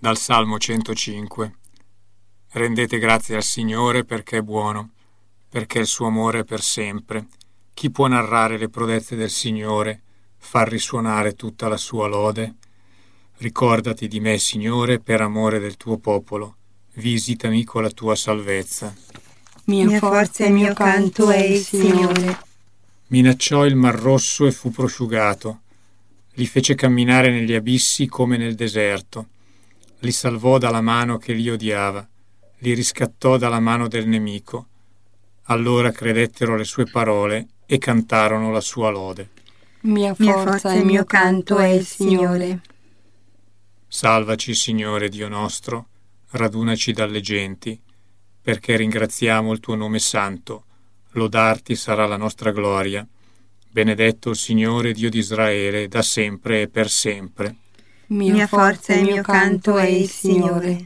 Dal Salmo 105. Rendete grazie al Signore perché è buono, perché il suo amore è per sempre. Chi può narrare le prodezze del Signore, far risuonare tutta la sua lode? Ricordati di me, Signore, per amore del tuo popolo. Visitami con la tua salvezza. Mia forza e mio canto è il Signore. Minacciò il Mar Rosso e fu prosciugato. Li fece camminare negli abissi come nel deserto. Li salvò dalla mano che li odiava, li riscattò dalla mano del nemico. Allora credettero le sue parole e cantarono la sua lode. Mia forza e mio canto è il Signore. Salvaci, Signore Dio nostro, radunaci dalle genti, perché ringraziamo il tuo nome santo. Lodarti sarà la nostra gloria. Benedetto il Signore Dio di Israele, da sempre e per sempre. Mia forza e mio canto è il Signore.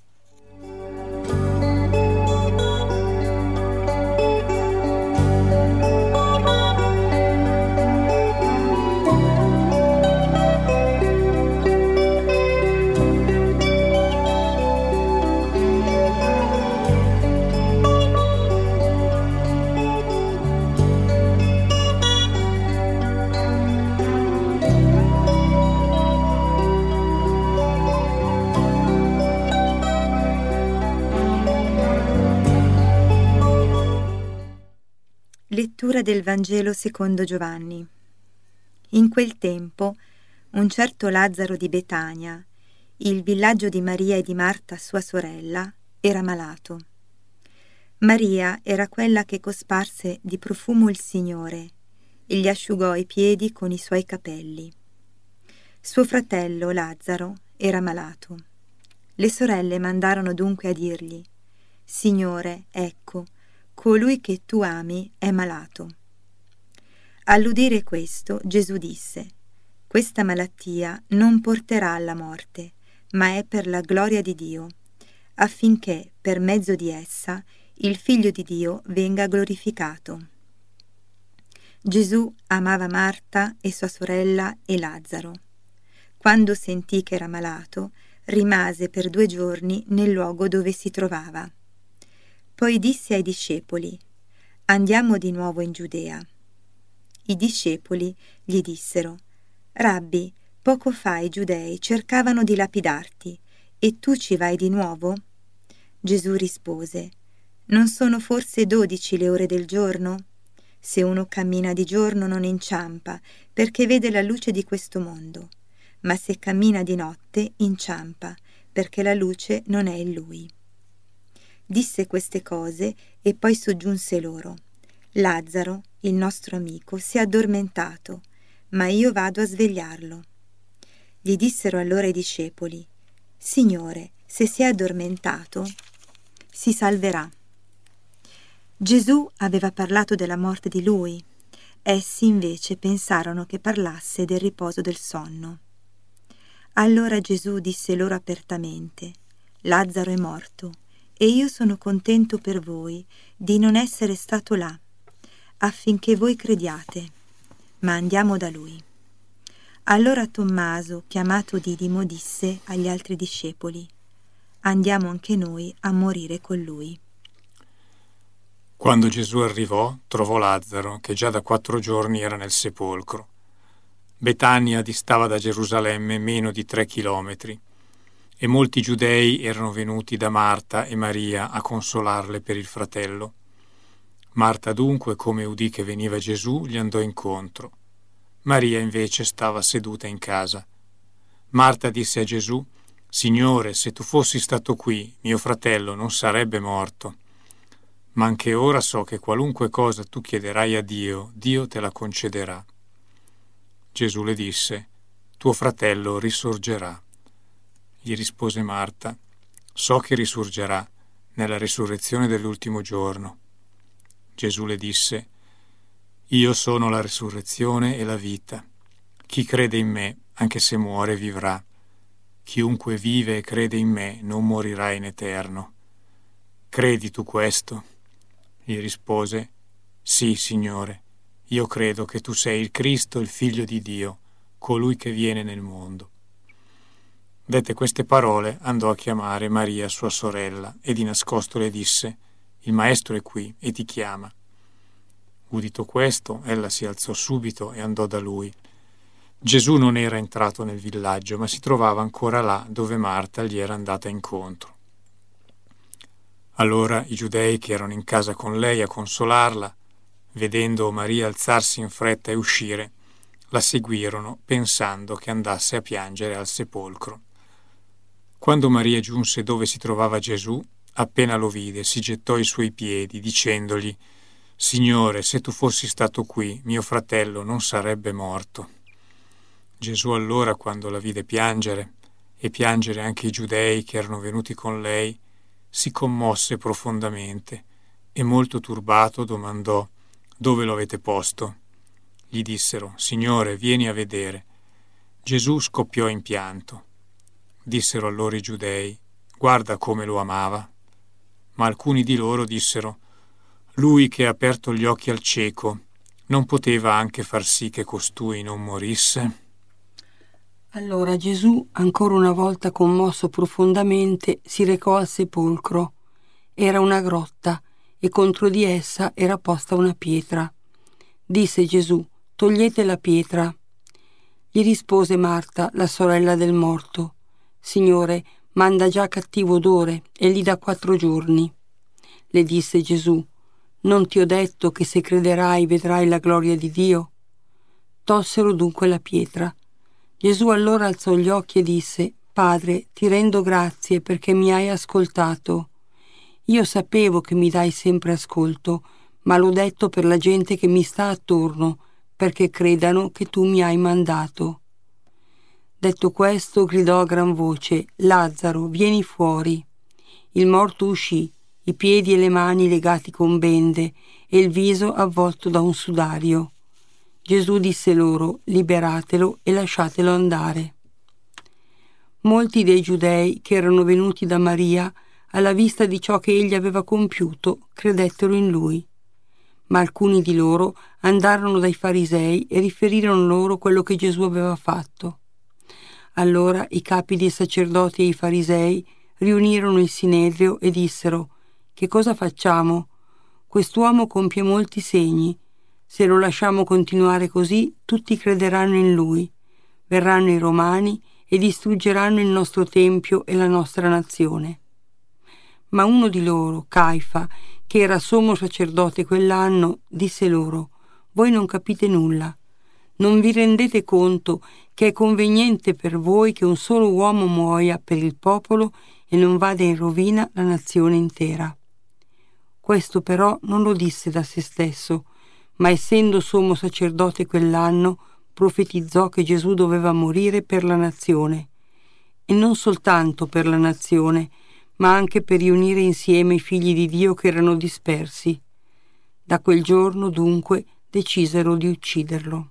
Lettura del Vangelo secondo Giovanni. In quel tempo, un certo Lazzaro di Betania, il villaggio di Maria e di Marta, sua sorella, era malato. Maria era quella che cosparse di profumo il Signore e gli asciugò i piedi con i suoi capelli. Suo fratello, Lazzaro, era malato. Le sorelle mandarono dunque a dirgli: «Signore, ecco, colui che tu ami è malato». All'udire questo, Gesù disse: «Questa malattia non porterà alla morte, ma è per la gloria di Dio, affinché per mezzo di essa il Figlio di Dio venga glorificato». Gesù amava Marta e sua sorella e Lazzaro. Quando sentì che era malato, rimase per 2 giorni nel luogo dove si trovava. Poi disse ai discepoli: «Andiamo di nuovo in Giudea». I discepoli gli dissero: «Rabbi, poco fa i giudei cercavano di lapidarti, e tu ci vai di nuovo?» Gesù rispose: «Non sono forse 12 le ore del giorno? Se uno cammina di giorno non inciampa, perché vede la luce di questo mondo, ma se cammina di notte inciampa, perché la luce non è in lui». Disse queste cose e poi soggiunse loro: «Lazzaro, il nostro amico, si è addormentato, ma io vado a svegliarlo». Gli dissero allora i discepoli: «Signore, se si è addormentato, si salverà». Gesù aveva parlato della morte di lui. Essi invece pensarono che parlasse del riposo del sonno. Allora Gesù disse loro apertamente: «Lazzaro è morto, e io sono contento per voi di non essere stato là, affinché voi crediate, ma andiamo da lui». Allora Tommaso, chiamato Didimo, disse agli altri discepoli: «Andiamo anche noi a morire con lui». Quando Gesù arrivò, trovò Lazzaro, che già da 4 giorni era nel sepolcro. Betania distava da Gerusalemme meno di 3 chilometri. E molti giudei erano venuti da Marta e Maria a consolarle per il fratello. Marta dunque, come udì che veniva Gesù, gli andò incontro. Maria invece stava seduta in casa. Marta disse a Gesù: «Signore, se tu fossi stato qui, mio fratello non sarebbe morto. Ma anche ora so che qualunque cosa tu chiederai a Dio, Dio te la concederà». Gesù le disse: «Tuo fratello risorgerà». Gli rispose Marta: «So che risorgerà nella risurrezione dell'ultimo giorno». Gesù le disse: «Io sono la risurrezione e la vita. Chi crede in me, anche se muore, vivrà. Chiunque vive e crede in me non morirà in eterno. Credi tu questo?» Gli rispose: «Sì, Signore, io credo che tu sei il Cristo, il Figlio di Dio, colui che viene nel mondo». Dette queste parole, andò a chiamare Maria, sua sorella, e di nascosto le disse: «Il maestro è qui e ti chiama». Udito questo, ella si alzò subito e andò da lui. Gesù non era entrato nel villaggio, ma si trovava ancora là dove Marta gli era andata incontro. Allora i giudei che erano in casa con lei a consolarla, vedendo Maria alzarsi in fretta e uscire, la seguirono pensando che andasse a piangere al sepolcro. Quando Maria giunse dove si trovava Gesù, appena lo vide, si gettò ai suoi piedi, dicendogli: «Signore, se tu fossi stato qui, mio fratello non sarebbe morto». Gesù allora, quando la vide piangere, e piangere anche i giudei che erano venuti con lei, si commosse profondamente e molto turbato domandò: «Dove lo avete posto?» Gli dissero: «Signore, vieni a vedere». Gesù scoppiò in pianto. Dissero allora i giudei: «Guarda come lo amava». Ma alcuni di loro dissero: «Lui che ha aperto gli occhi al cieco, non poteva anche far sì che costui non morisse?» Allora Gesù, ancora una volta commosso profondamente, si recò al sepolcro. Era una grotta e contro di essa era posta una pietra. Disse Gesù: «Togliete la pietra». Gli rispose Marta, la sorella del morto: «Signore, manda già cattivo odore, egli da 4 giorni». Le disse Gesù: «Non ti ho detto che se crederai vedrai la gloria di Dio?» Tolsero dunque la pietra. Gesù allora alzò gli occhi e disse: «Padre, ti rendo grazie perché mi hai ascoltato. Io sapevo che mi dai sempre ascolto, ma l'ho detto per la gente che mi sta attorno, perché credano che tu mi hai mandato». Detto questo, gridò a gran voce: «Lazzaro, vieni fuori». Il morto uscì, i piedi e le mani legati con bende e il viso avvolto da un sudario. Gesù disse loro: «Liberatelo e lasciatelo andare». Molti dei giudei che erano venuti da Maria, alla vista di ciò che egli aveva compiuto, credettero in lui. Ma alcuni di loro andarono dai farisei e riferirono loro quello che Gesù aveva fatto. Allora i capi dei sacerdoti e i farisei riunirono il sinedrio e dissero: «Che cosa facciamo? Quest'uomo compie molti segni. Se lo lasciamo continuare così, tutti crederanno in lui. Verranno i Romani e distruggeranno il nostro tempio e la nostra nazione». Ma uno di loro, Caifa, che era sommo sacerdote quell'anno, disse loro: «Voi non capite nulla. Non vi rendete conto che è conveniente per voi che un solo uomo muoia per il popolo e non vada in rovina la nazione intera». Questo però non lo disse da se stesso, ma essendo sommo sacerdote quell'anno, profetizzò che Gesù doveva morire per la nazione, e non soltanto per la nazione, ma anche per riunire insieme i figli di Dio che erano dispersi. Da quel giorno, dunque, decisero di ucciderlo.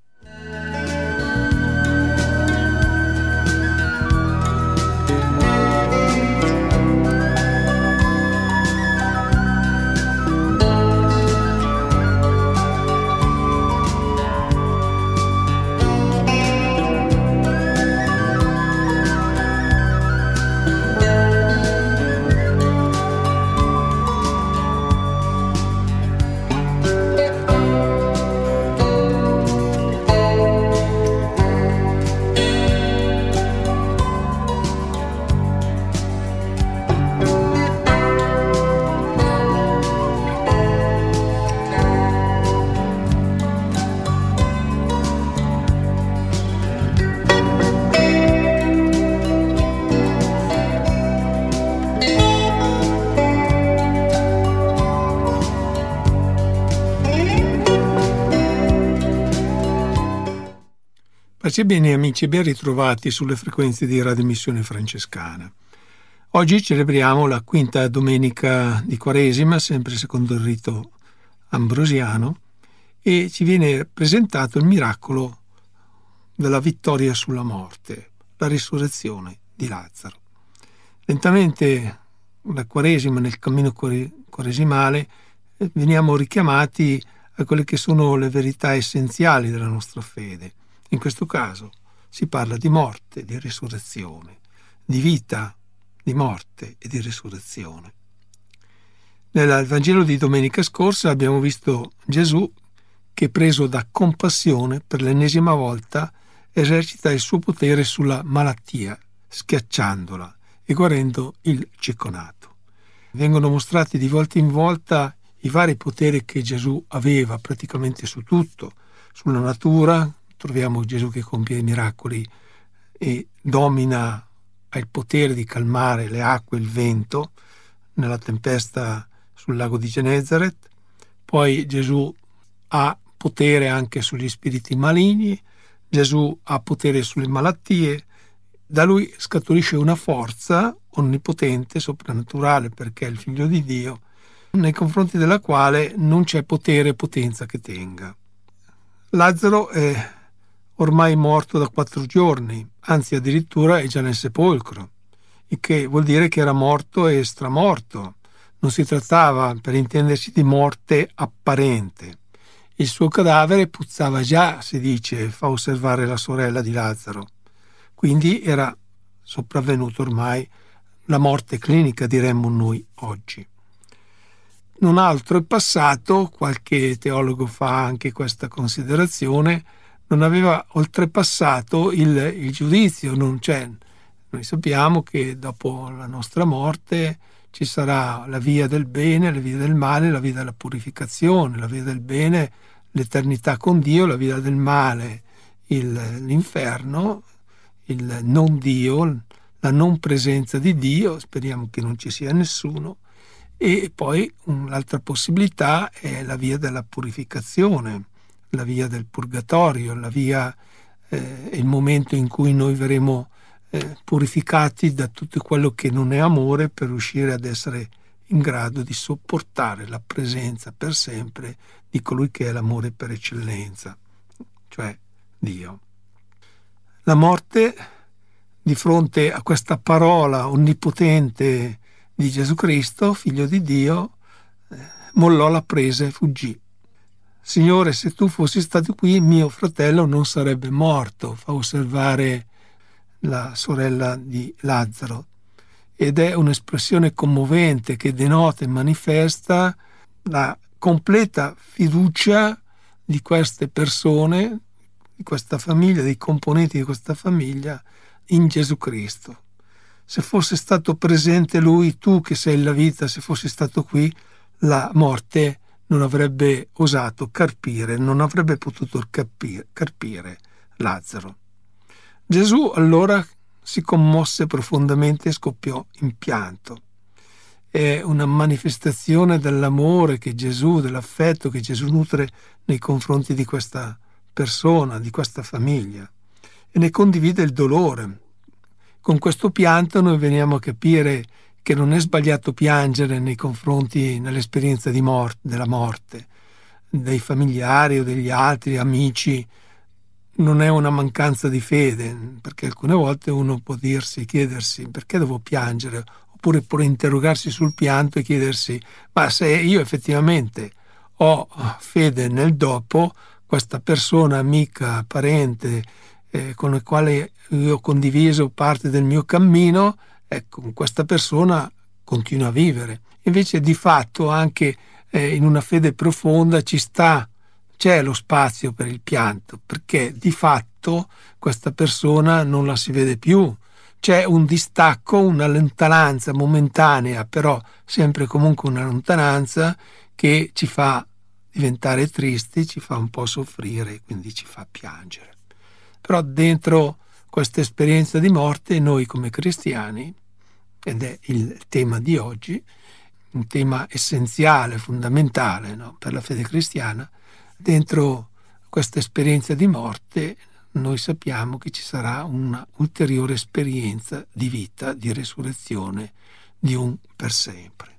Pace bene amici, ben ritrovati sulle frequenze di Radio Missione Francescana. Oggi celebriamo la 5ª domenica di Quaresima, sempre secondo il rito ambrosiano, e ci viene presentato il miracolo della vittoria sulla morte, la risurrezione di Lazzaro. Lentamente la Quaresima, nel cammino quaresimale, veniamo richiamati a quelle che sono le verità essenziali della nostra fede. In questo caso si parla di morte, di risurrezione. di vita, di morte e di risurrezione. Nel Vangelo di domenica scorsa abbiamo visto Gesù che, preso da compassione, per l'ennesima volta esercita il suo potere sulla malattia, schiacciandola e guarendo il cecconato. Vengono mostrati di volta in volta i vari poteri che Gesù aveva praticamente su tutto, sulla natura. Troviamo Gesù che compie miracoli e domina, ha il potere di calmare le acque e il vento nella tempesta sul lago di Genesaret. Poi Gesù ha potere anche sugli spiriti maligni, Gesù ha potere sulle malattie. Da lui scaturisce una forza onnipotente, soprannaturale, perché è il Figlio di Dio, nei confronti della quale non c'è potere e potenza che tenga. Lazzaro è ormai morto da 4 giorni, anzi addirittura è già nel sepolcro, il che vuol dire che era morto e stramorto. Non si trattava, per intenderci, di morte apparente. Il suo cadavere puzzava già, si dice, fa osservare la sorella di Lazzaro. Quindi era sopravvenuto ormai la morte clinica, diremmo noi oggi. Non altro è passato, qualche teologo fa anche questa considerazione, non aveva oltrepassato il giudizio. Noi sappiamo che dopo la nostra morte ci sarà la via del bene, la via del male, la via della purificazione, la via del bene, l'eternità con Dio, la via del male, l'inferno, il non Dio, la non presenza di Dio, speriamo che non ci sia nessuno, e poi un'altra possibilità è la via della purificazione, la via del purgatorio, la via, il momento in cui noi verremo purificati da tutto quello che non è amore, per riuscire ad essere in grado di sopportare la presenza per sempre di colui che è l'amore per eccellenza, cioè Dio. La morte, di fronte a questa parola onnipotente di Gesù Cristo, Figlio di Dio, mollò la presa e fuggì. Signore, se tu fossi stato qui, mio fratello non sarebbe morto, fa osservare la sorella di Lazzaro. Ed è un'espressione commovente che denota e manifesta la completa fiducia di queste persone, di questa famiglia, dei componenti di questa famiglia, in Gesù Cristo. Se fosse stato presente Lui, tu che sei la vita, se fossi stato qui, la morte non avrebbe osato carpire, non avrebbe potuto carpire Lazzaro. Gesù allora si commosse profondamente e scoppiò in pianto. È una manifestazione dell'amore che Gesù, dell'affetto che Gesù nutre nei confronti di questa persona, di questa famiglia, e ne condivide il dolore. Con questo pianto noi veniamo a capire che non è sbagliato piangere nei confronti, nell'esperienza della morte, dei familiari o degli altri amici. Non è una mancanza di fede, perché alcune volte uno può chiedersi perché devo piangere, oppure può interrogarsi sul pianto e chiedersi: ma se io effettivamente ho fede nel dopo, questa persona, amica, parente, con la quale io ho condiviso parte del mio cammino, ecco, questa persona continua a vivere. Invece di fatto anche in una fede profonda c'è lo spazio per il pianto, perché di fatto questa persona non la si vede più. C'è un distacco, una lontananza momentanea, però sempre comunque una lontananza che ci fa diventare tristi, ci fa un po' soffrire, quindi ci fa piangere. Però dentro questa esperienza di morte noi come cristiani, ed è il tema di oggi, un tema essenziale, fondamentale, no, per la fede cristiana, dentro questa esperienza di morte noi sappiamo che ci sarà una ulteriore esperienza di vita, di resurrezione, di un per sempre.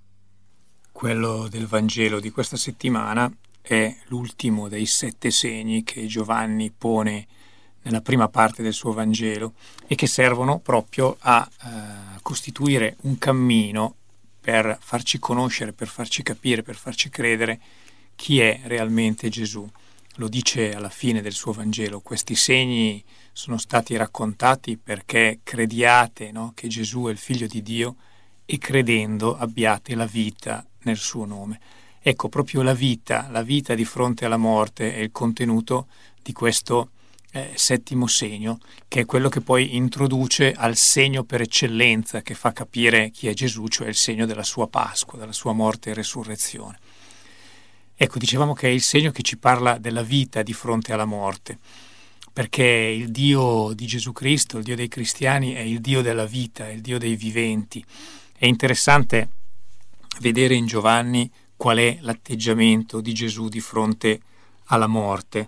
Quello del Vangelo di questa settimana è l'ultimo dei 7 segni che Giovanni pone nella prima parte del suo Vangelo e che servono proprio a costituire un cammino per farci conoscere, per farci capire, per farci credere chi è realmente Gesù. lo dice alla fine del suo Vangelo: questi segni sono stati raccontati perché crediate, no, che Gesù è il Figlio di Dio e credendo abbiate la vita nel suo nome. Ecco, proprio la vita di fronte alla morte è il contenuto di questo settimo segno, che è quello che poi introduce al segno per eccellenza che fa capire chi è Gesù, cioè il segno della sua Pasqua, della sua morte e resurrezione. Ecco, dicevamo che è il segno che ci parla della vita di fronte alla morte, perché il Dio di Gesù Cristo, il Dio dei cristiani, è il Dio della vita, è il Dio dei viventi. È interessante vedere in Giovanni qual è l'atteggiamento di Gesù di fronte alla morte.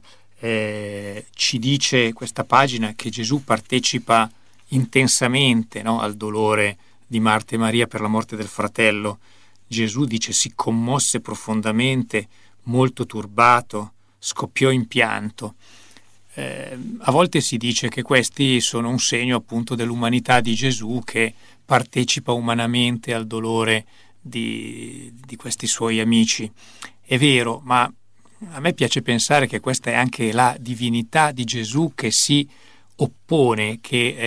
Ci dice questa pagina che Gesù partecipa intensamente, no, al dolore di Marta e Maria per la morte del fratello. Gesù, dice, si commosse profondamente, molto turbato, scoppiò in pianto. A volte si dice che questi sono un segno appunto dell'umanità di Gesù, che partecipa umanamente al dolore di questi suoi amici. È vero, ma a me piace pensare che questa è anche la divinità di Gesù che si oppone,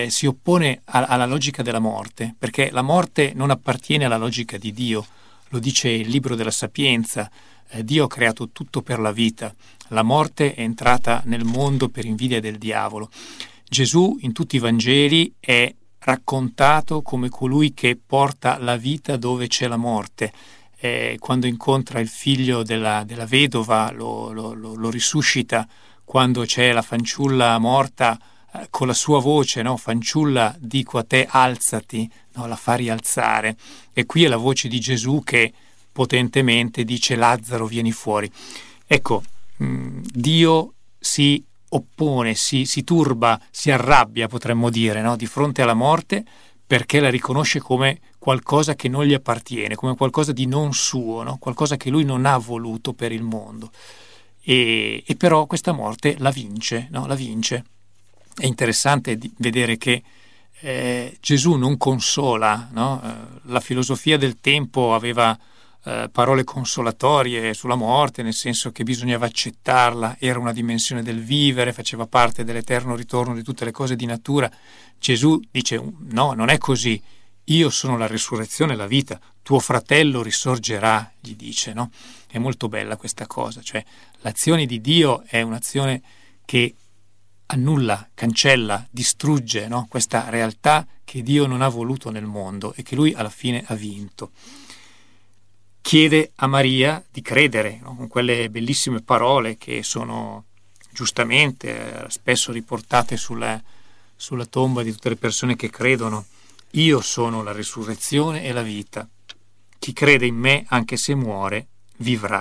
alla logica della morte, perché la morte non appartiene alla logica di Dio. Lo dice il libro della Sapienza: Dio ha creato tutto per la vita, la morte è entrata nel mondo per invidia del diavolo. Gesù in tutti i Vangeli è raccontato come colui che porta la vita dove c'è la morte. Quando incontra il figlio della vedova lo risuscita, quando c'è la fanciulla morta, con la sua voce, no? Fanciulla, dico a te, alzati, no? La fa rialzare. E qui è la voce di Gesù che potentemente dice: Lazzaro, vieni fuori. Ecco, Dio si oppone, si turba, si arrabbia, potremmo dire, no? Di fronte alla morte, perché la riconosce come qualcosa che non gli appartiene, come qualcosa di non suo, no? Qualcosa che lui non ha voluto per il mondo. E però questa morte la vince, no? La vince. È interessante vedere che Gesù non consola, no? La filosofia del tempo aveva parole consolatorie sulla morte, nel senso che bisognava accettarla, era una dimensione del vivere, faceva parte dell'eterno ritorno di tutte le cose di natura. Gesù dice: no, non è così, io sono la resurrezione e la vita, tuo fratello risorgerà, gli dice, no? È molto bella questa cosa, cioè l'azione di Dio è un'azione che annulla, cancella, distrugge, no? Questa realtà che Dio non ha voluto nel mondo e che lui alla fine ha vinto. Chiede a Maria di credere, no? Con quelle bellissime parole che sono giustamente spesso riportate sulla tomba di tutte le persone che credono: io sono la risurrezione e la vita, chi crede in me anche se muore vivrà.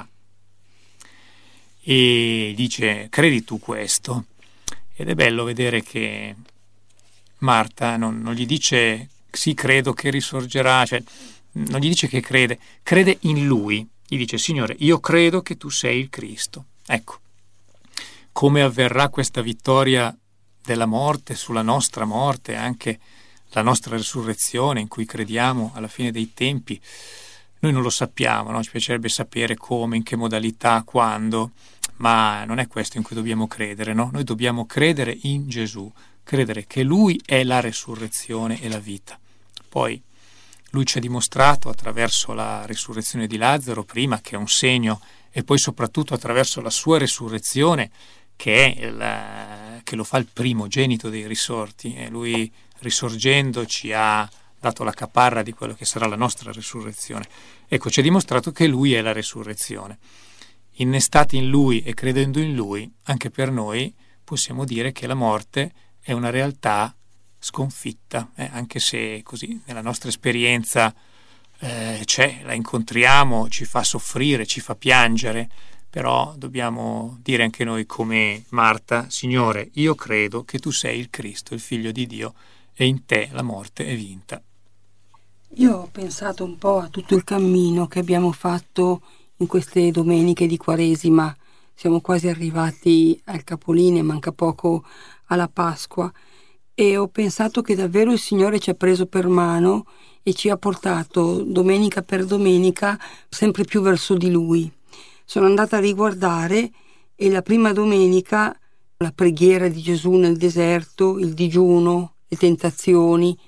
E dice: credi tu questo? Ed è bello vedere che Marta non gli dice sì, credo che risorgerà, cioè non gli dice che crede in lui, gli dice: Signore, io credo che tu sei il Cristo. Ecco, come avverrà questa vittoria della morte sulla nostra morte, anche la nostra risurrezione in cui crediamo alla fine dei tempi, noi non lo sappiamo, no? Ci piacerebbe sapere come, in che modalità, quando, ma non è questo in cui dobbiamo credere, no? Noi dobbiamo credere in Gesù, credere che Lui è la resurrezione e la vita. Poi Lui ci ha dimostrato attraverso la risurrezione di Lazzaro prima, che è un segno, e poi soprattutto attraverso la sua resurrezione, che lo fa il primogenito dei risorti, e Lui risorgendo ci ha dato la caparra di quello che sarà la nostra resurrezione. Ecco, ci ha dimostrato che Lui è la resurrezione. Innestati in Lui e credendo in Lui, anche per noi possiamo dire che la morte è una realtà sconfitta, anche se così nella nostra esperienza la incontriamo, ci fa soffrire, ci fa piangere, però dobbiamo dire anche noi come Marta: Signore, io credo che tu sei il Cristo, il Figlio di Dio, e in te la morte è vinta. Io ho pensato un po' a tutto il cammino che abbiamo fatto in queste domeniche di Quaresima. Siamo quasi arrivati al capolinea, manca poco alla Pasqua, e ho pensato che davvero il Signore ci ha preso per mano e ci ha portato domenica per domenica sempre più verso di Lui. Sono andata a riguardare E la prima domenica, la preghiera di Gesù nel deserto, il digiuno, le tentazioni,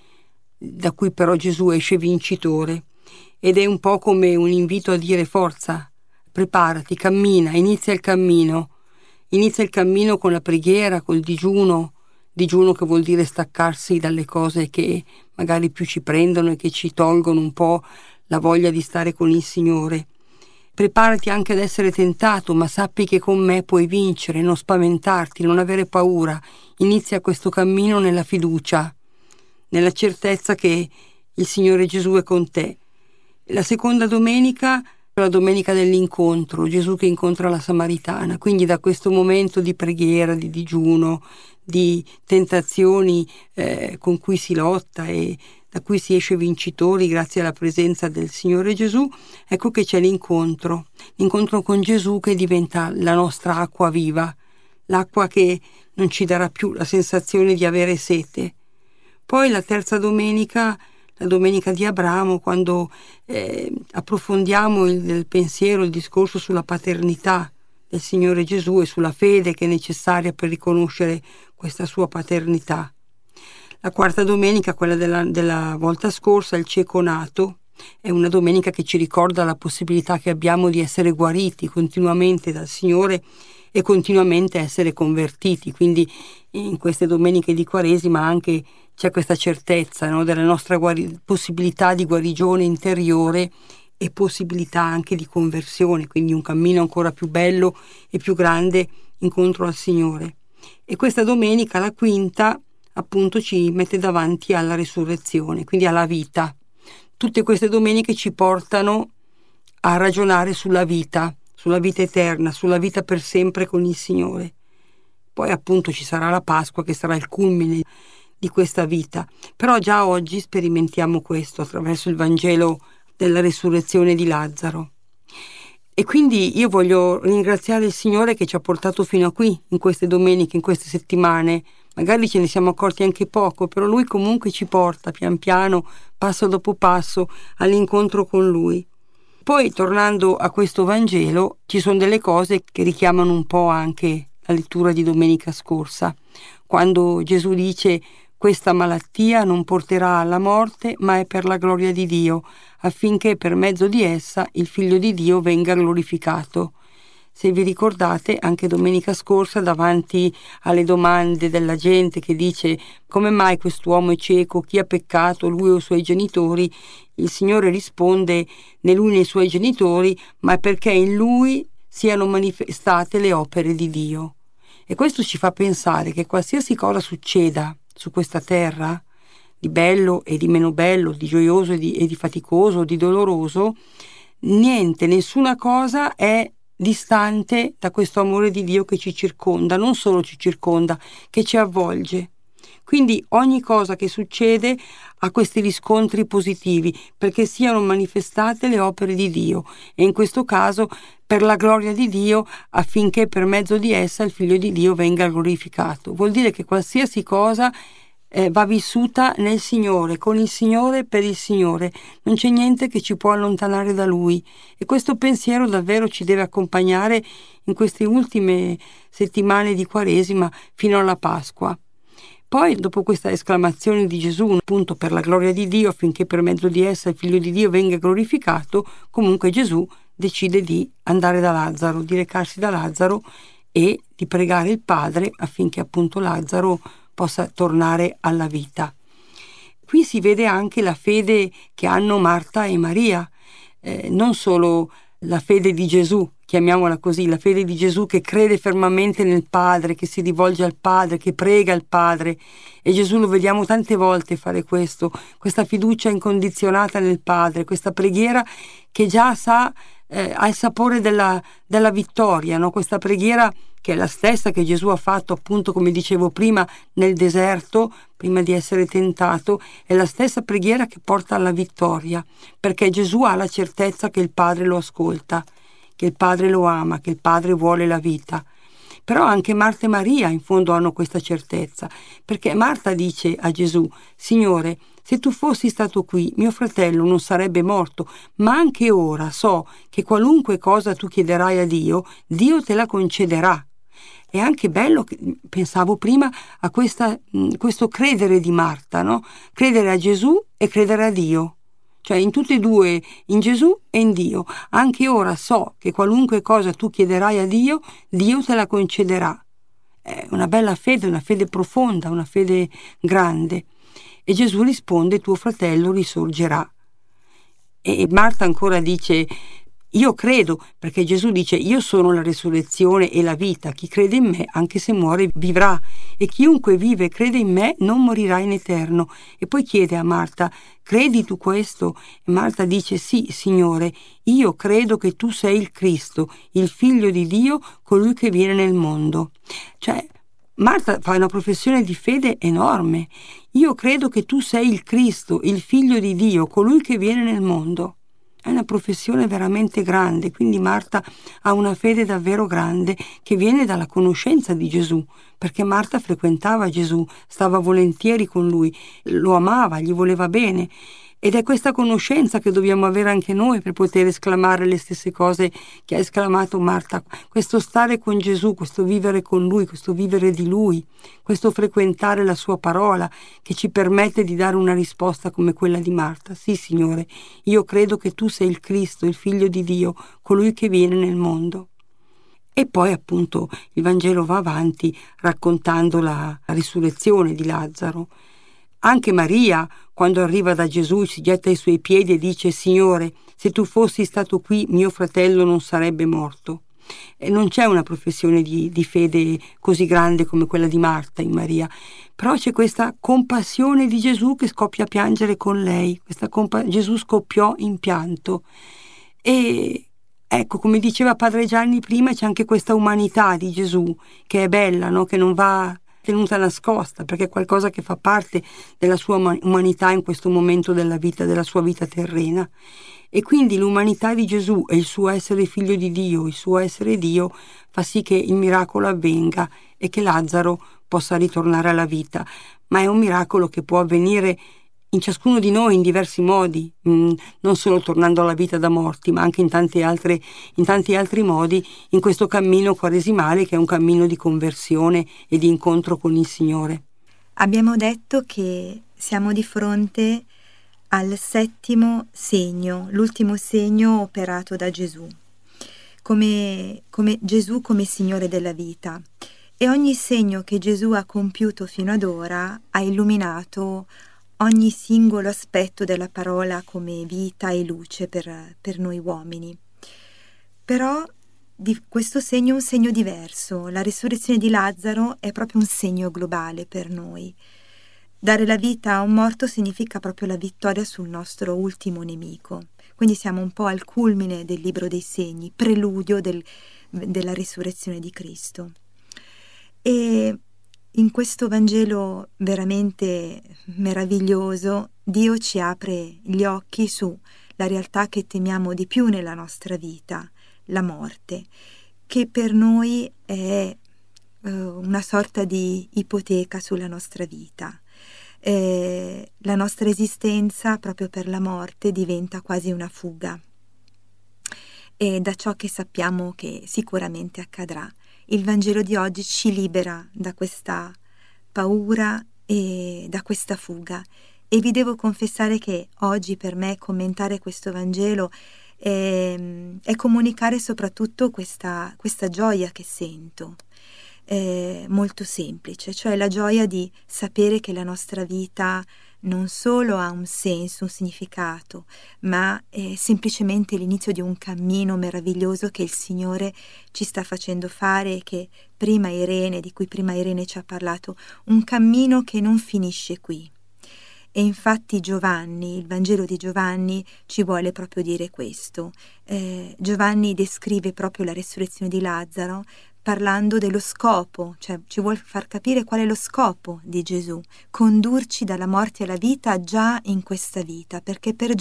da cui però Gesù esce vincitore. Ed è un po' come un invito a dire: forza, preparati, cammina, inizia il cammino. Inizia il cammino con la preghiera, col digiuno che vuol dire staccarsi dalle cose che magari più ci prendono e che ci tolgono un po' la voglia di stare con il Signore. Preparati anche ad essere tentato, ma sappi che con me puoi vincere, non spaventarti, non avere paura. Inizia questo cammino nella fiducia, nella certezza che il Signore Gesù è con te. La seconda domenica, la domenica dell'incontro, Gesù che incontra la Samaritana, quindi da questo momento di preghiera, di digiuno, di tentazioni con cui si lotta e da cui si esce vincitori grazie alla presenza del Signore Gesù, ecco che c'è l'incontro con Gesù che diventa la nostra acqua viva, l'acqua che non ci darà più la sensazione di avere sete. Poi la terza domenica, la domenica di Abramo, quando approfondiamo il pensiero, il discorso sulla paternità del Signore Gesù e sulla fede che è necessaria per riconoscere questa sua paternità. La quarta domenica, quella della volta scorsa, il cieco nato, è una domenica che ci ricorda la possibilità che abbiamo di essere guariti continuamente dal Signore e continuamente essere convertiti. Quindi in queste domeniche di Quaresima anche c'è questa certezza, no, della nostra possibilità di guarigione interiore e possibilità anche di conversione, quindi un cammino ancora più bello e più grande incontro al Signore. E questa domenica, la quinta, appunto ci mette davanti alla resurrezione, quindi alla vita. Tutte queste domeniche ci portano a ragionare sulla vita eterna, sulla vita per sempre con il Signore. Poi appunto ci sarà la Pasqua che sarà il culmine di questa vita, però già oggi sperimentiamo questo attraverso il Vangelo della resurrezione di Lazzaro. E quindi io voglio ringraziare il Signore che ci ha portato fino a qui, in queste domeniche, in queste settimane. Magari ce ne siamo accorti anche poco, però Lui comunque ci porta pian piano, passo dopo passo, all'incontro con Lui. Poi, tornando a questo Vangelo, ci sono delle cose che richiamano un po' anche la lettura di domenica scorsa, quando Gesù dice: questa malattia non porterà alla morte, ma è per la gloria di Dio, affinché per mezzo di essa il Figlio di Dio venga glorificato. Se vi ricordate, anche domenica scorsa, davanti alle domande della gente che dice: come mai quest'uomo è cieco, chi ha peccato, lui o i suoi genitori? Il Signore risponde: né lui né i suoi genitori, ma è perché in lui siano manifestate le opere di Dio. E questo ci fa pensare che qualsiasi cosa succeda su questa terra, di bello e di meno bello, di gioioso e di faticoso, di doloroso, niente, nessuna cosa è distante da questo amore di Dio che ci circonda, non solo ci circonda, che ci avvolge. Quindi ogni cosa che succede ha questi riscontri positivi, perché siano manifestate le opere di Dio, e in questo caso per la gloria di Dio, affinché per mezzo di essa il Figlio di Dio venga glorificato. Vuol dire che qualsiasi cosa va vissuta nel Signore, con il Signore, per il Signore. Non c'è niente che ci può allontanare da Lui, e questo pensiero davvero ci deve accompagnare in queste ultime settimane di Quaresima fino alla Pasqua. Poi, dopo questa esclamazione di Gesù, appunto per la gloria di Dio, affinché per mezzo di essa il Figlio di Dio venga glorificato, comunque Gesù decide di andare da Lazzaro, di recarsi da Lazzaro e di pregare il Padre affinché appunto Lazzaro possa tornare alla vita. Qui si vede anche la fede che hanno Marta e Maria, non solo la fede di Gesù, chiamiamola così, la fede di Gesù che crede fermamente nel Padre, che si rivolge al Padre, che prega il Padre, e Gesù lo vediamo tante volte fare questo, questa fiducia incondizionata nel Padre, questa preghiera che già ha il sapore della vittoria, no? Questa preghiera che è la stessa che Gesù ha fatto, appunto, come dicevo prima, nel deserto, prima di essere tentato, è la stessa preghiera che porta alla vittoria, perché Gesù ha la certezza che il Padre lo ascolta, che il Padre lo ama, che il Padre vuole la vita. Però anche Marta e Maria in fondo hanno questa certezza, perché Marta dice a Gesù: Signore, se tu fossi stato qui, mio fratello non sarebbe morto, ma anche ora so che qualunque cosa tu chiederai a Dio, Dio te la concederà. È anche bello, pensavo prima, a questo credere di Marta, no? Credere a Gesù e credere a Dio. Cioè in tutte e due, in Gesù e in Dio. Anche ora so che qualunque cosa tu chiederai a Dio, Dio te la concederà. È una bella fede, una fede profonda, una fede grande. E Gesù risponde: tuo fratello risorgerà. E Marta ancora dice: io credo, perché Gesù dice: io sono la risurrezione e la vita, chi crede in me anche se muore vivrà, e chiunque vive e crede in me non morirà in eterno. E poi chiede a Marta: credi tu questo? E Marta dice: sì, Signore, io credo che tu sei il Cristo, il Figlio di Dio, colui che viene nel mondo. Cioè Marta fa una professione di fede enorme. Io credo che tu sei il Cristo, il Figlio di Dio, colui che viene nel mondo. È una professione veramente grande, quindi Marta ha una fede davvero grande che viene dalla conoscenza di Gesù, perché Marta frequentava Gesù, stava volentieri con lui, lo amava, gli voleva bene. Ed è questa conoscenza che dobbiamo avere anche noi per poter esclamare le stesse cose che ha esclamato Marta. Questo stare con Gesù, questo vivere con Lui, questo vivere di Lui, questo frequentare la Sua parola che ci permette di dare una risposta come quella di Marta. Sì, Signore, io credo che Tu sei il Cristo, il Figlio di Dio, colui che viene nel mondo. E poi appunto il Vangelo va avanti raccontando la risurrezione di Lazzaro. Anche Maria, quando arriva da Gesù, si getta ai suoi piedi e dice: Signore, se tu fossi stato qui, mio fratello non sarebbe morto. E non c'è una professione di fede così grande come quella di Marta in Maria, però c'è questa compassione di Gesù che scoppia a piangere con lei. Gesù scoppiò in pianto. E ecco, come diceva Padre Gianni prima, c'è anche questa umanità di Gesù che è bella, no? Che non va tenuta nascosta, perché è qualcosa che fa parte della sua umanità in questo momento della vita, della sua vita terrena. E quindi l'umanità di Gesù e il suo essere figlio di Dio, il suo essere Dio, fa sì che il miracolo avvenga e che Lazzaro possa ritornare alla vita. Ma è un miracolo che può avvenire in ciascuno di noi in diversi modi, non solo tornando alla vita da morti, ma anche in tanti altri modi, in questo cammino quaresimale che è un cammino di conversione e di incontro con il Signore. Abbiamo detto che siamo di fronte al settimo segno, l'ultimo segno operato da Gesù, come Gesù come Signore della vita. E ogni segno che Gesù ha compiuto fino ad ora ha illuminato ogni singolo aspetto della parola come vita e luce per noi uomini. Però di questo segno è un segno diverso. La risurrezione di Lazzaro è proprio un segno globale per noi. Dare la vita a un morto significa proprio la vittoria sul nostro ultimo nemico. Quindi siamo un po' al culmine del libro dei segni, preludio della risurrezione di Cristo. E in questo Vangelo veramente meraviglioso, Dio ci apre gli occhi sulla realtà che temiamo di più nella nostra vita, la morte, che per noi è una sorta di ipoteca sulla nostra vita. La nostra esistenza, proprio per la morte, diventa quasi una fuga da ciò che sappiamo che sicuramente accadrà. Il Vangelo di oggi ci libera da questa paura e da questa fuga, e vi devo confessare che oggi per me commentare questo Vangelo è comunicare soprattutto questa gioia che sento, molto semplice, cioè la gioia di sapere che la nostra vita non solo ha un senso, un significato, ma è semplicemente l'inizio di un cammino meraviglioso che il Signore ci sta facendo fare e che di cui prima Irene ci ha parlato, un cammino che non finisce qui. E infatti il Vangelo di Giovanni ci vuole proprio dire questo. Giovanni descrive proprio la resurrezione di Lazzaro parlando dello scopo, cioè ci vuol far capire qual è lo scopo di Gesù, condurci dalla morte alla vita già in questa vita, perché per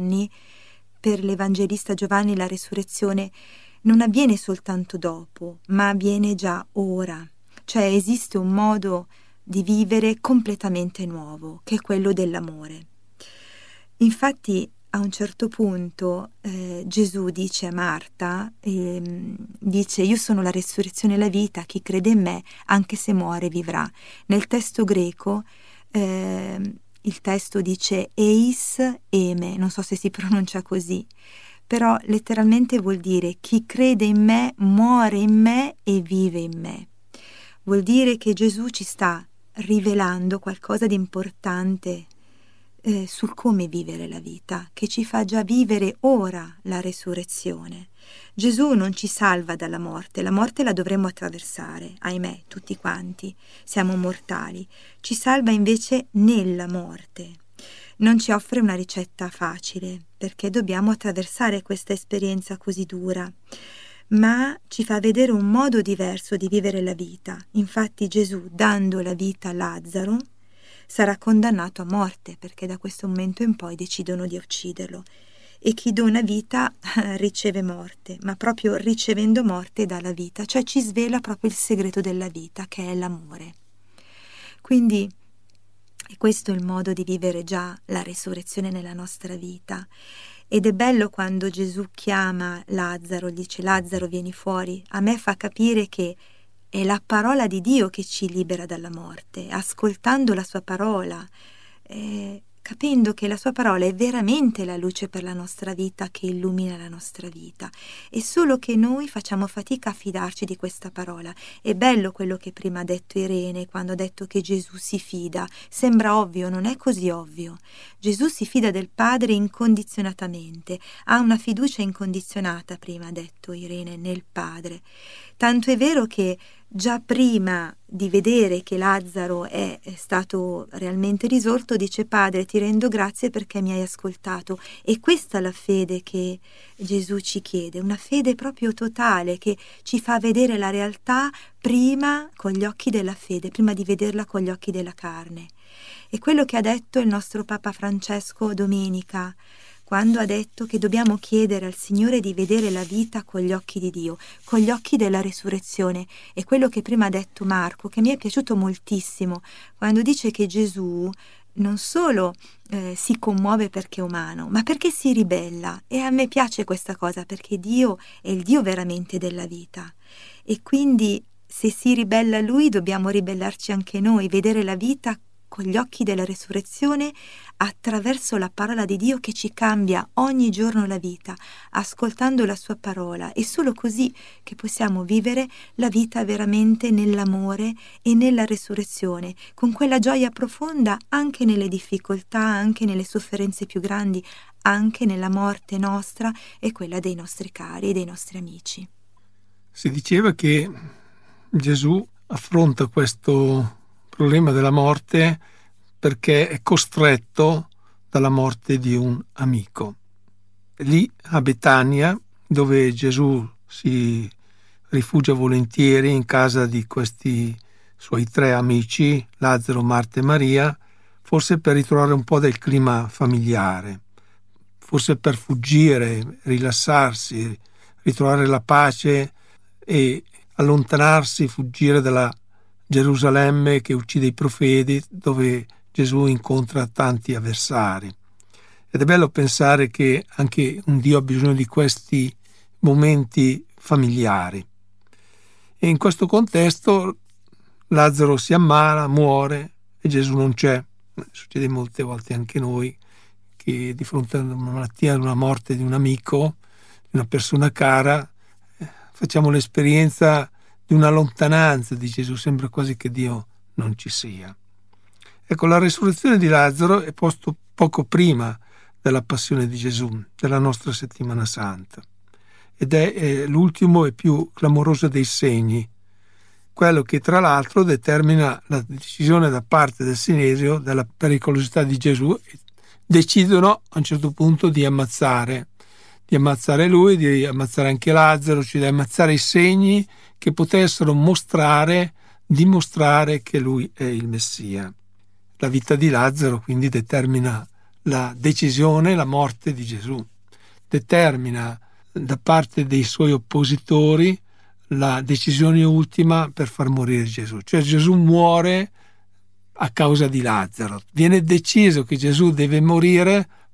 l'Evangelista Giovanni la risurrezione non avviene soltanto dopo, ma avviene già ora, cioè esiste un modo di vivere completamente nuovo, che è quello dell'amore. Infatti a un certo punto Gesù dice a Marta, dice: io sono la resurrezione e la vita, chi crede in me anche se muore vivrà. Nel testo greco il testo dice eis eme, non so se si pronuncia così, però letteralmente vuol dire chi crede in me muore in me e vive in me. Vuol dire che Gesù ci sta rivelando qualcosa di importante sul come vivere la vita, che ci fa già vivere ora la resurrezione. Gesù non ci salva dalla morte, la morte la dovremmo attraversare, ahimè, tutti quanti, siamo mortali. Ci salva invece nella morte. Non ci offre una ricetta facile, perché dobbiamo attraversare questa esperienza così dura, ma ci fa vedere un modo diverso di vivere la vita. Infatti Gesù, dando la vita a Lazzaro, sarà condannato a morte, perché da questo momento in poi decidono di ucciderlo. E chi dona vita riceve morte, ma proprio ricevendo morte dà la vita, cioè ci svela proprio il segreto della vita, che è l'amore. Quindi questo è il modo di vivere già la resurrezione nella nostra vita. Ed è bello quando Gesù chiama Lazzaro, gli dice: Lazzaro, vieni fuori. A me fa capire che è la parola di Dio che ci libera dalla morte, ascoltando la sua parola, capendo che la sua parola è veramente la luce per la nostra vita, che illumina la nostra vita. E solo che noi facciamo fatica a fidarci di questa parola. È bello quello che prima ha detto Irene, quando ha detto che Gesù si fida. Sembra ovvio, non è così ovvio. Gesù si fida del Padre incondizionatamente, ha una fiducia incondizionata, prima ha detto Irene, nel Padre. Tanto è vero che già prima di vedere che Lazzaro è stato realmente risorto, dice: Padre, ti rendo grazie perché mi hai ascoltato. E questa è la fede che Gesù ci chiede, una fede proprio totale, che ci fa vedere la realtà prima con gli occhi della fede, prima di vederla con gli occhi della carne. E quello che ha detto il nostro Papa Francesco domenica, quando ha detto che dobbiamo chiedere al Signore di vedere la vita con gli occhi di Dio, con gli occhi della resurrezione, e quello che prima ha detto Marco, che mi è piaciuto moltissimo, quando dice che Gesù non solo si commuove perché è umano, ma perché si ribella. E a me piace questa cosa, perché Dio è il Dio veramente della vita. E quindi se si ribella Lui, dobbiamo ribellarci anche noi, vedere la vita con gli occhi della resurrezione, attraverso la parola di Dio che ci cambia ogni giorno la vita, ascoltando la sua parola. È solo così che possiamo vivere la vita veramente nell'amore e nella resurrezione, con quella gioia profonda anche nelle difficoltà, anche nelle sofferenze più grandi, anche nella morte nostra e quella dei nostri cari e dei nostri amici. Si diceva che Gesù affronta questo problema della morte perché è costretto dalla morte di un amico. Lì a Betania, dove Gesù si rifugia volentieri in casa di questi suoi 3 amici, Lazzaro, Marta e Maria, forse per ritrovare un po' del clima familiare, forse per fuggire, rilassarsi, ritrovare la pace e allontanarsi, fuggire dalla Gerusalemme che uccide i profeti, dove Gesù incontra tanti avversari. Ed è bello pensare che anche un Dio ha bisogno di questi momenti familiari. E in questo contesto Lazzaro si ammala, muore e Gesù non c'è. Succede molte volte anche noi che di fronte a una malattia, a una morte di un amico, di una persona cara, facciamo l'esperienza di una lontananza di Gesù, sembra quasi che Dio non ci sia. Ecco, la resurrezione di Lazzaro è posto poco prima della passione di Gesù, della nostra settimana santa, ed è l'ultimo e più clamoroso dei segni, quello che tra l'altro determina la decisione da parte del Sinesio della pericolosità di Gesù. Decidono a un certo punto di ammazzare lui, di ammazzare anche Lazzaro, cioè di ammazzare i segni che potessero dimostrare che lui è il Messia. La vita di Lazzaro quindi determina la decisione, la morte di Gesù, determina da parte dei suoi oppositori la decisione ultima per far morire Gesù. Cioè Gesù muore a causa di Lazzaro. Viene deciso che Gesù deve morire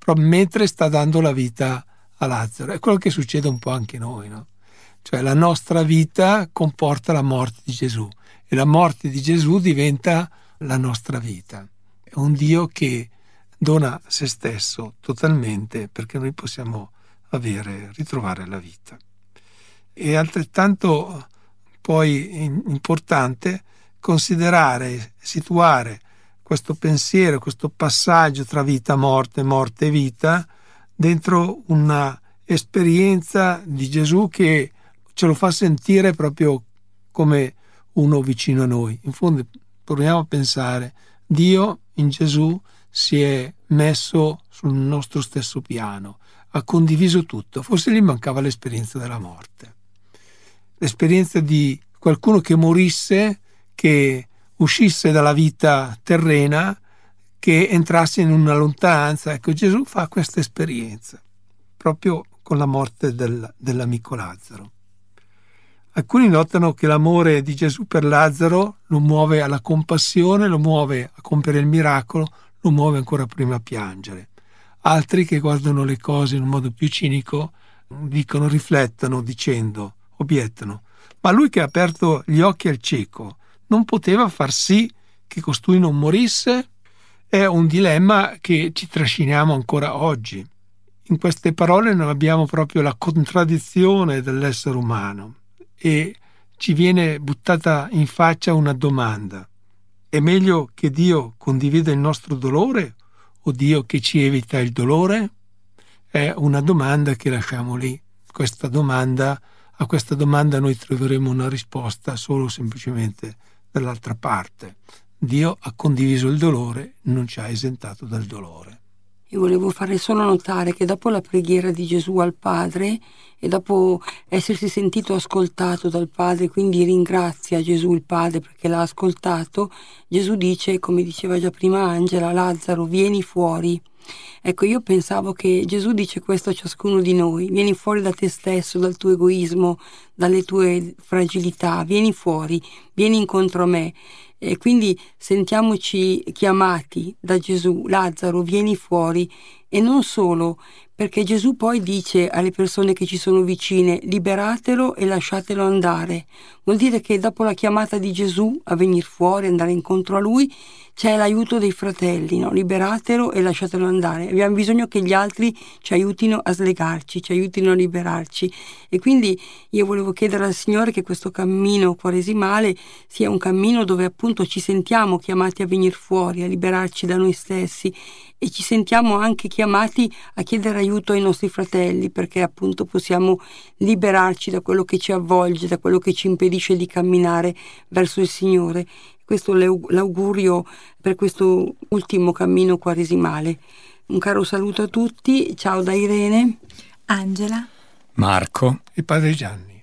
mentre sta dando la vita a Lazzaro. È quello che succede un po' anche noi, no? Cioè la nostra vita comporta la morte di Gesù e la morte di Gesù diventa la nostra vita. È un Dio che dona se stesso totalmente perché noi possiamo ritrovare la vita. È altrettanto poi importante considerare, situare questo pensiero, questo passaggio tra vita e morte e vita dentro una esperienza di Gesù che ce lo fa sentire proprio come uno vicino a noi. In fondo proviamo a pensare, Dio in Gesù si è messo sul nostro stesso piano, ha condiviso tutto, forse gli mancava l'esperienza della morte, l'esperienza di qualcuno che morisse, che uscisse dalla vita terrena, che entrasse in una lontananza. Ecco, Gesù fa questa esperienza proprio con la morte dell'amico Lazzaro. Alcuni notano che l'amore di Gesù per Lazzaro lo muove alla compassione, lo muove a compiere il miracolo, lo muove ancora prima a piangere. Altri che guardano le cose in un modo più cinico dicono, riflettono dicendo, obiettano, ma lui che ha aperto gli occhi al cieco non poteva far sì che costui non morisse? È un dilemma che ci trasciniamo ancora oggi. In queste parole noi abbiamo proprio la contraddizione dell'essere umano e ci viene buttata in faccia una domanda. È meglio che Dio condivida il nostro dolore o Dio che ci evita il dolore? È una domanda che lasciamo lì. A questa domanda noi troveremo una risposta solo semplicemente dall'altra parte. Dio ha condiviso il dolore, non ci ha esentato dal dolore. Io volevo fare solo notare che dopo la preghiera di Gesù al Padre e dopo essersi sentito ascoltato dal Padre, quindi ringrazia Gesù il Padre perché l'ha ascoltato, Gesù dice, come diceva già prima Angela, Lazzaro, vieni fuori. Ecco, io pensavo che Gesù dice questo a ciascuno di noi, vieni fuori da te stesso, dal tuo egoismo, dalle tue fragilità, vieni fuori, vieni incontro a me. E quindi sentiamoci chiamati da Gesù, Lazzaro, vieni fuori, e non solo, perché Gesù poi dice alle persone che ci sono vicine, liberatelo e lasciatelo andare. Vuol dire che dopo la chiamata di Gesù a venire fuori, andare incontro a Lui, c'è l'aiuto dei fratelli, no? Liberatelo e lasciatelo andare. Abbiamo bisogno che gli altri ci aiutino a slegarci, ci aiutino a liberarci. E quindi io volevo chiedere al Signore che questo cammino quaresimale sia un cammino dove appunto ci sentiamo chiamati a venire fuori, a liberarci da noi stessi e ci sentiamo anche chiamati a chiedere aiuto ai nostri fratelli, perché appunto possiamo liberarci da quello che ci avvolge, da quello che ci impedisce di camminare verso il Signore. Questo è l'augurio per questo ultimo cammino quaresimale. Un caro saluto a tutti, ciao da Irene, Angela, Marco e Padre Gianni.